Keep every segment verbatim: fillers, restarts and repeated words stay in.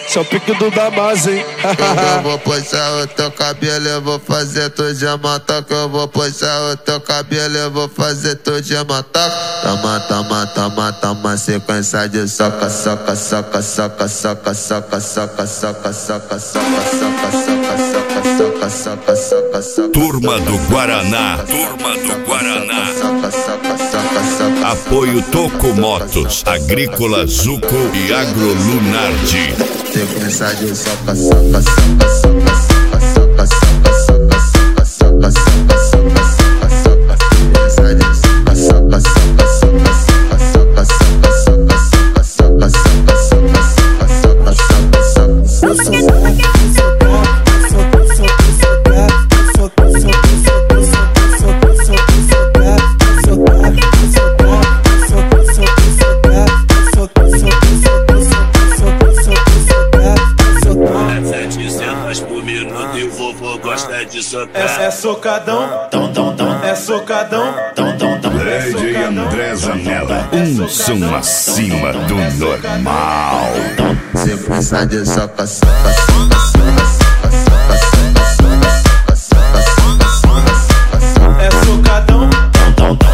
Esse é o pique do Damas, hein? Eu vou puxar o teu cabelo, eu vou fazer tu de mataca. Eu vou puxar o teu cabelo, eu vou fazer tu de mataca. Toma, toma, toma, toma, sequência de soca, soca, soca, soca, soca, soca, soca, soca, soca, soca, soca, soca, soca, soca, soca. Turma do Guaraná, Turma do Guaraná. Apoio Toco Motos, Agrícola Zuco e Agrolunardi. Sequência de soca, soca, soca, soca, soca, soca, soca, soca, soca, soca, soca, soca, soca. Sequência de soca, soca, soca, soca, soca, soca, soca, soca, soca, soca, soca, soca, soca, soca. Gosta de socar. É, é socadão, tom, tom, tom. É socadão, tom, tom, tom. D J André Zanella, um som acima do normal. Sequência de soca, soca, soca, soca, soca, soca, soca, soca. É socadão, tom, tom, tom.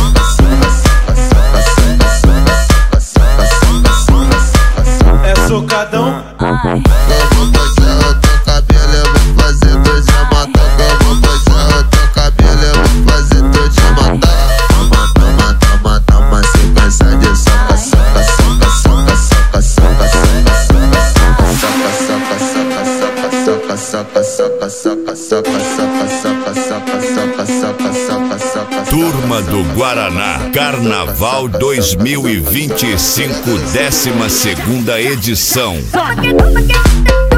É socadão. Turma do Guaraná, Carnaval dois mil e vinte e cinco, décima segunda edição.